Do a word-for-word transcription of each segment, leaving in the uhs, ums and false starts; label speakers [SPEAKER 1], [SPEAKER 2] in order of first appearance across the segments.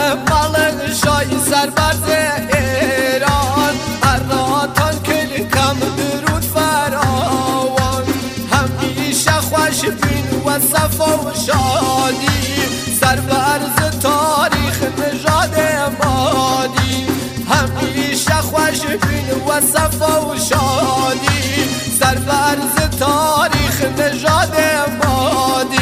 [SPEAKER 1] مال شای سربرز ایران اراتان کل کم درود فراوان همیشه خوش بین و صفا و شادی سربرز تاریخ نژاد مادی همیشه خوش بین و صفا و شادی سربرز تاریخ نژاد مادی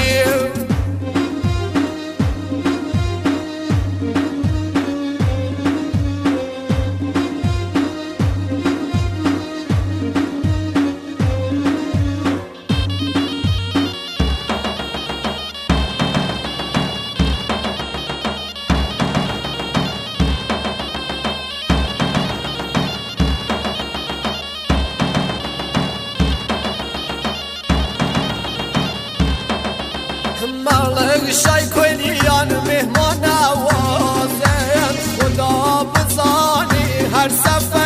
[SPEAKER 1] مالک شای کلیان مهمان نوازه خدا بزانی هر سفر